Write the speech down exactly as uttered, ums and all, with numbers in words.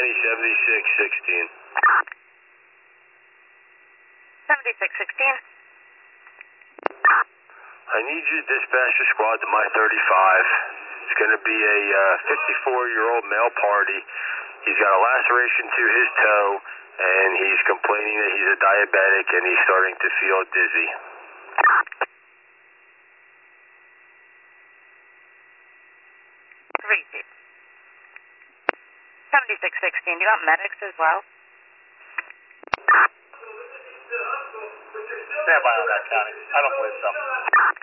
County, seventy-six sixteen. seventy-six sixteen. I need you to dispatch your squad to my thirty-five. It's going to be a fifty-four-year-old uh, male party. He's got a laceration to his toe, and he's complaining that he's a diabetic, and he's starting to feel dizzy. three seventy-six sixteen. Do you want medics as well? Stand by on that, County. I don't believe so.